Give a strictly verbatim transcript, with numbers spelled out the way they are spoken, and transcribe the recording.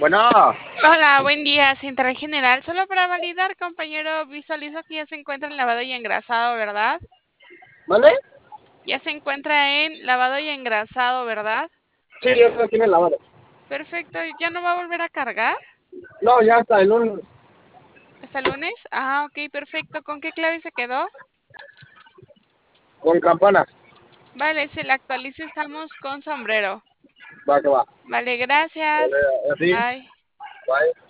Bueno, Hola, buen día, Central General. Solo para validar, compañero, visualizo que ya se encuentra en lavado y engrasado, ¿verdad? ¿vale? Ya se encuentra en lavado y engrasado, ¿verdad? Sí, ya está aquí en el lavado. Perfecto, ¿ya no va a volver a cargar No, ya está, el lunes hasta el lunes? Ah, ok, perfecto. ¿Con qué clave se quedó? con campana. Vale, si la actualiza estamos con sombrero. Va que va. Vale, Vale, gracias. así, Bye. bye.